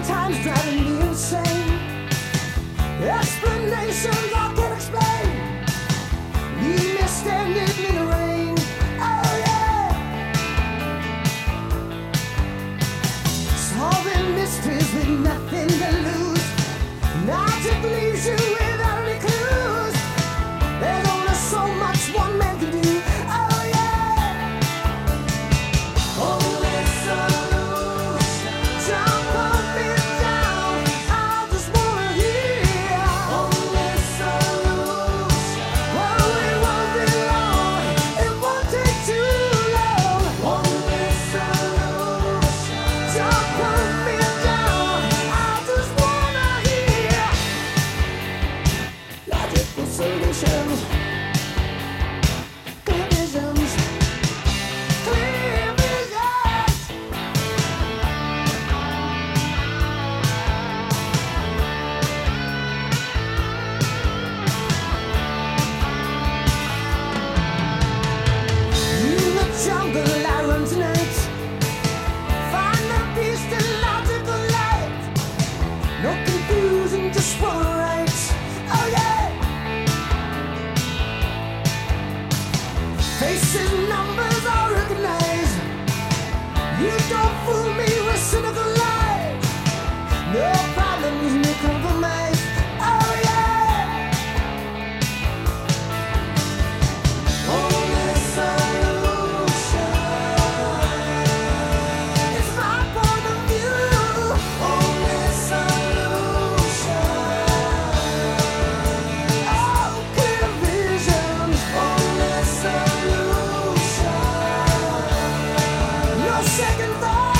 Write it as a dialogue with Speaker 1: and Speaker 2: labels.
Speaker 1: time's driving me insane. Explanations I can't explain. Leave me standing in the rain. Oh yeah. Solving mysteries with nothing to lose. Magic leaves you without any clues. There's only so much one man can do. Oh yeah. Only solution. Jump up and down. I just wanna hear. Only solution. Oh, it won't be long. It won't take too long. Only solution. Jump up and down. I just wanna hear. Logical solutions. Clear visions. Clear visions. In the jungle I run tonight. Find the peace and logical light. No confusion, just one right. Oh yeah. Faces, numbers, I recognize. You don't fool me with cynical lies. No problems, no compromise. Oh yeah. Only solution. It's my point of view. Only solution. Oh, clear visions. Only solution. No second thought.